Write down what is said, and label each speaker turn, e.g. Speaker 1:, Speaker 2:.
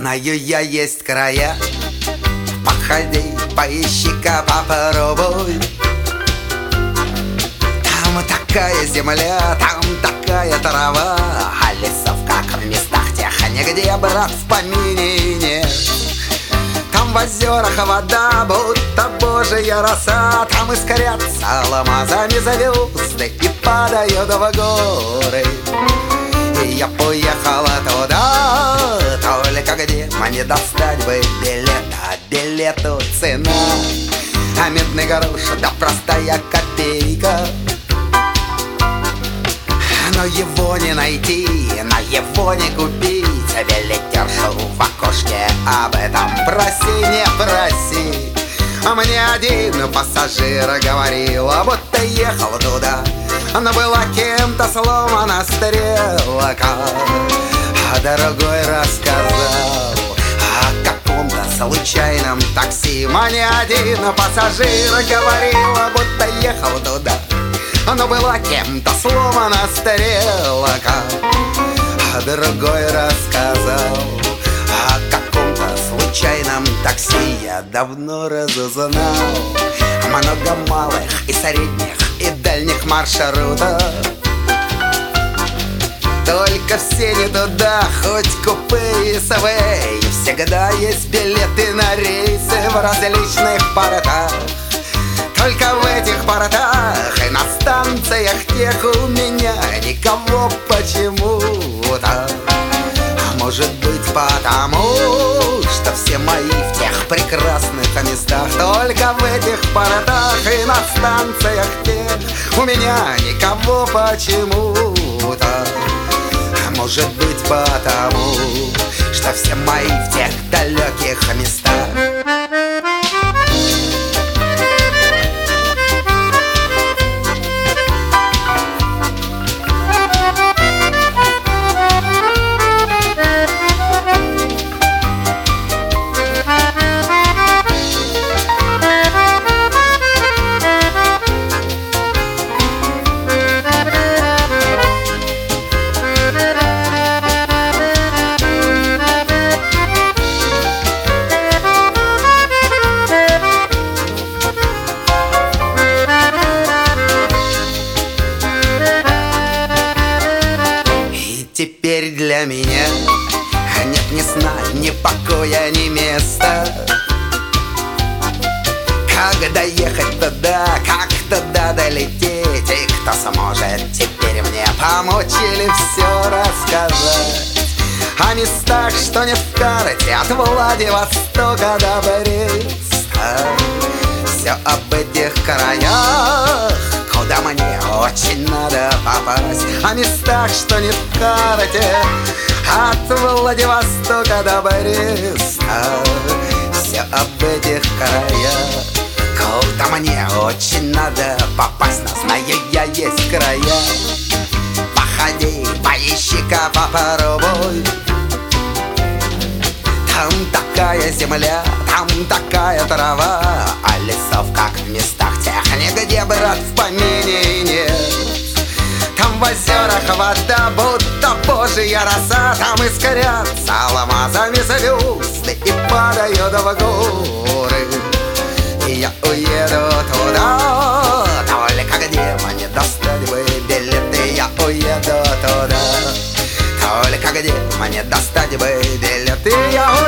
Speaker 1: Знаю я есть края, походи, поищи-ка, попробуй. Там такая земля, там такая трава, а лесов, как в местах тех, нигде, брат, в помине нет. Там в озерах вода, будто божья роса, там искрятся алмазами звезды и падают в горы. И я поехала туда, только где мне достать бы билет, а билету цена, а медный грош, да простая копейка. Но его не найти, на его не купить, билетершу в окошке об этом проси, не проси. А мне один пассажир говорил, будто ехал туда, но была кем-то сломана стрелка. А другой рассказал о каком-то случайном такси. Мне один пассажир говорил, будто ехал туда, но была кем-то сломана стрелка. А другой рассказал о каком-то случайном такси. Я давно разузнал много малых и средних и дальних маршрутов, только все не туда, хоть купе и СВ. Всегда есть билеты на рейсы в различных портах, только в этих портах и на станциях тех у меня никого почему-то. А может быть потому, что все мои в тех прекрасных местах, только в этих портах и на станциях тех у меня никого почему-то. А может быть потому, что все мои в тех далеких местах. Теперь для меня нет ни сна, ни покоя, ни места. Как доехать туда, как туда долететь, и кто сможет теперь мне помочь или все рассказать о местах, что нет в карте, от Владивостока до Бреста. Все об этих краях, куда мне очень надо попасть, о местах, что нет в карте, от Владивостока до Бреста. Все об этих краях, куда мне очень надо попасть, но знаю я есть края. Походи, поищи-ка, попробуй. Там такая земля, там такая трава, а лесов, как в местах тех, нигде, брат, в помине нет. Там в озерах вода, будто божья роса, там искрятся алмазами звезды и падают в горы. И я уеду туда, только где мне достать бы билеты. Я уеду туда, только где мне достать бы билеты. Я